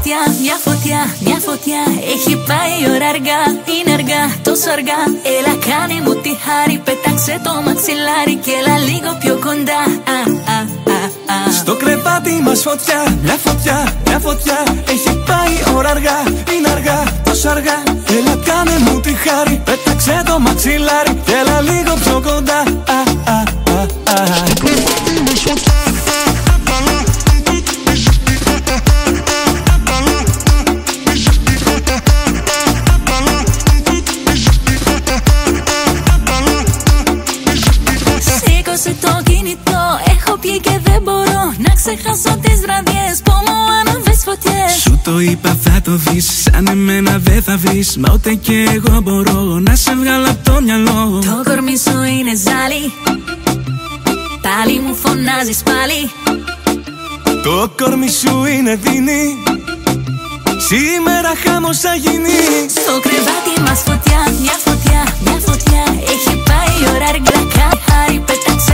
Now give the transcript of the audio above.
φωτιά, μια φωτιά, μια φωτιά. Έχει πάει η ώρα αργά, είναι αργά, τόσο αργά. Έλα κάνε μου τη χάρη, πέταξε το μαξιλάρι και έλα λίγο πιο κοντά. Στο κρεβάτι μας φωτιά, μια φωτιά, μια φωτιά. Έχει πάει η ώρα αργά, είναι αργά, τόσο αργά. Έλα κάνε μου τη χάρη, πέταξε το μαξιλάρι και έλα λίγο πιο κοντά. Στο κρεβάτι μας φωτιά. Σήκωσε το κινητό, έχω πιει και δεν μπορώ να ξεχάσω τις βραδιές που μου άναβες φωτιές. Σου το είπα θα το δεις, σαν εμένα δεν θα βρεις. Μα ούτε κι εγώ μπορώ να σε βγάλω απ' το μυαλό. Το κορμί σου είναι ζάλι, πάλι μου φωνάζεις πάλι. Το κορμί σου είναι δίνη, σήμερα χάμος θα γίνει. Στο κρεβάτι μας φωτιά, μια